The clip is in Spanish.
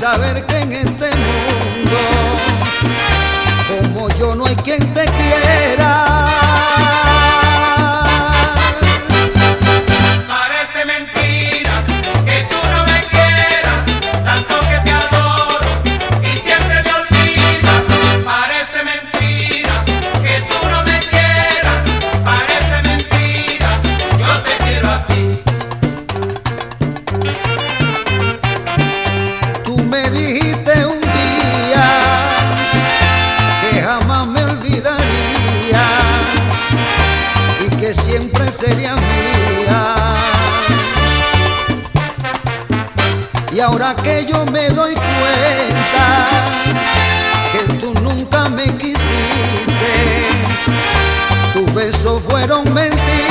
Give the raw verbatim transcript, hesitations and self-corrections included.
saber que en este mundo como yo no hay quien te quiera. Parece mentira que tú no me quieras, tanto que te adoro y siempre me olvidas. Parece mentira que tú no me quieras, parece mentira, yo te quiero a ti. Tú me dijiste un día que jamás me olvidaría y que siempre sería mía. Y ahora que yo me doy cuenta que tú nunca me quisiste, tus besos fueron mentiras.